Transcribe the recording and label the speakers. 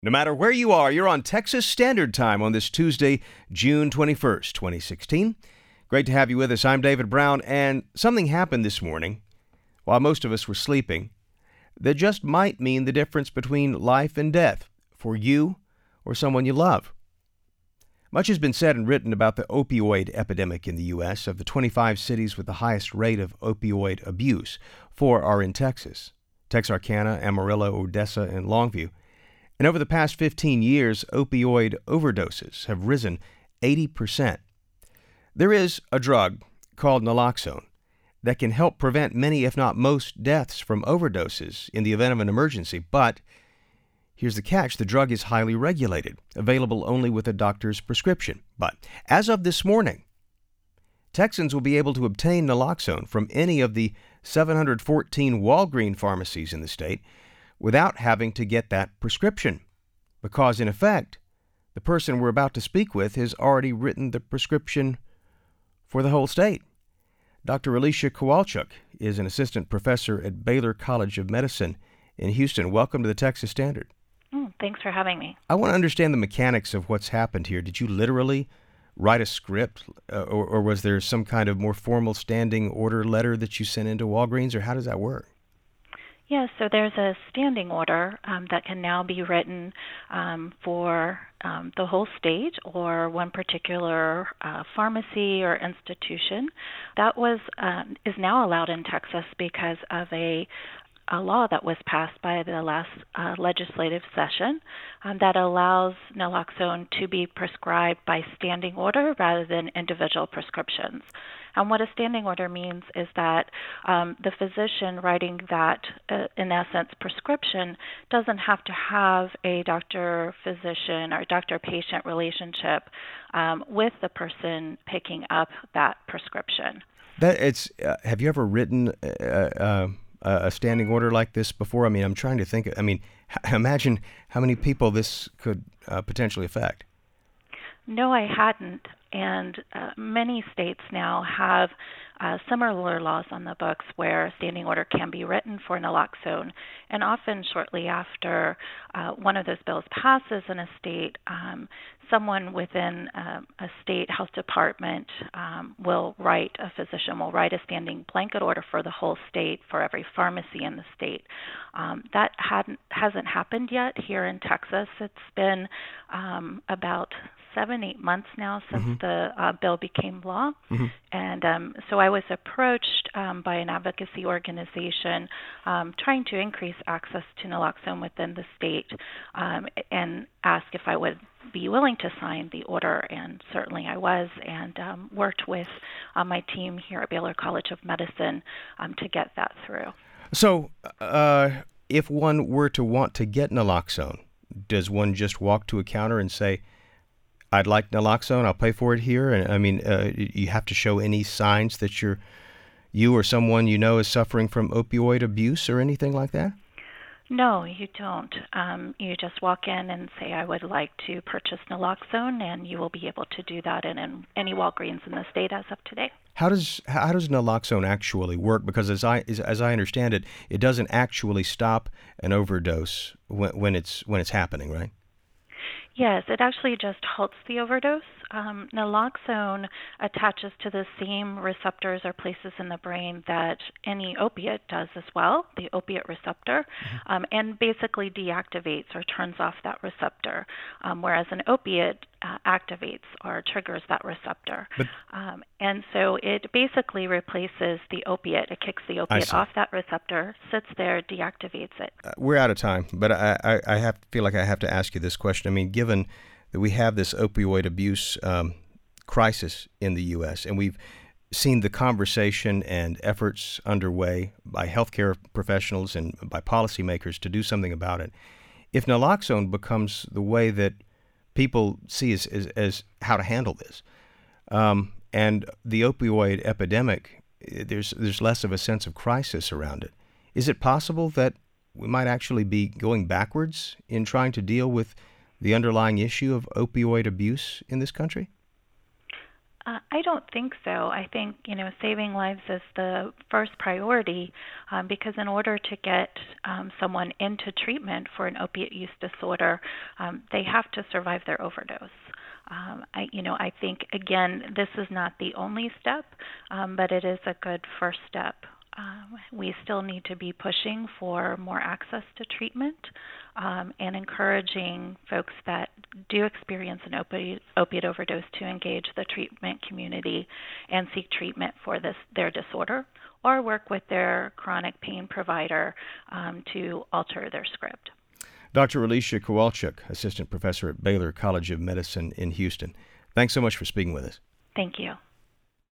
Speaker 1: No matter where you are, you're on Texas Standard Time on this Tuesday, June 21st, 2016. Great to have you with us. I'm David Brown, and something happened this morning while most of us were sleeping that just might mean the difference between life and death for you or someone you love. Much has been said and written about the opioid epidemic in the U.S. Of the 25 cities with the highest rate of opioid abuse, 4 are in Texas: Texarkana, Amarillo, Odessa, and Longview. And over the past 15 years, opioid overdoses have risen 80%. There is a drug called naloxone that can help prevent many, if not most, deaths from overdoses in the event of an emergency. But here's the catch: the drug is highly regulated, available only with a doctor's prescription. But as of this morning, Texans will be able to obtain naloxone from any of the 714 Walgreens pharmacies in the state without having to get that prescription, because in effect, the person we're about to speak with has already written the prescription for the whole state. Dr. Alicia Kowalchuk is an assistant professor at Baylor College of Medicine in Houston. Welcome to the Texas Standard.
Speaker 2: Thanks for having me.
Speaker 1: I want to understand the mechanics of what's happened here. Did you literally write a script, or was there some kind of more formal standing order letter that you sent into Walgreens, or how does that work?
Speaker 2: Yeah, so there's a standing order that can now be written for the whole state or one particular pharmacy or institution. That is now allowed in Texas because of a law that was passed by the last legislative session that allows naloxone to be prescribed by standing order rather than individual prescriptions. And what a standing order means is that the physician writing that, in essence, prescription doesn't have to have a doctor-physician or doctor-patient relationship with the person picking up that prescription.
Speaker 1: Have you ever written a standing order like this before? I mean, I'm trying to think. I mean, imagine how many people this could potentially affect.
Speaker 2: No, I hadn't. And many states now have similar laws on the books where a standing order can be written for naloxone. And often shortly after one of those bills passes in a state, someone within a state health department a physician will write a standing blanket order for the whole state for every pharmacy in the state. That hasn't happened yet here in Texas. It's been about 7-8 months now since the bill became law. Mm-hmm. And so I was approached by an advocacy organization trying to increase access to naloxone within the state and asked if I would be willing to sign the order, and certainly I was, and worked with my team here at Baylor College of Medicine to get that through.
Speaker 1: So if one were to want to get naloxone, does one just walk to a counter and say, "I'd like naloxone, I'll pay for it here"? And I mean, you have to show any signs that you or someone you know is suffering from opioid abuse or anything like that?
Speaker 2: No, you don't. You just walk in and say, "I would like to purchase naloxone," and you will be able to do that in any Walgreens in the state as of today.
Speaker 1: How does naloxone actually work? Because as I understand it, it doesn't actually stop an overdose when it's happening, right?
Speaker 2: Yes, it actually just halts the overdose. Naloxone attaches to the same receptors or places in the brain that any opiate does as well, the opiate receptor, and basically deactivates or turns off that receptor, whereas an opiate activates or triggers that receptor. And so it basically replaces the opiate. It kicks the opiate off that receptor, sits there, deactivates it.
Speaker 1: We're out of time, but I feel like I have to ask you this question. I mean, given that we have this opioid abuse crisis in the U.S., and we've seen the conversation and efforts underway by healthcare professionals and by policymakers to do something about it, if naloxone becomes the way that people see as how to handle this, and the opioid epidemic, there's less of a sense of crisis around it, is it possible that we might actually be going backwards in trying to deal with the underlying issue of opioid abuse in this country?
Speaker 2: I don't think so. I think, saving lives is the first priority because in order to get someone into treatment for an opiate use disorder, they have to survive their overdose. I think, again, this is not the only step, but it is a good first step. We still need to be pushing for more access to treatment and encouraging folks that do experience an opiate overdose to engage the treatment community and seek treatment for their disorder or work with their chronic pain provider to alter their script.
Speaker 1: Dr. Alicia Kowalczyk, Assistant Professor at Baylor College of Medicine in Houston. Thanks so much for speaking with us.
Speaker 2: Thank you.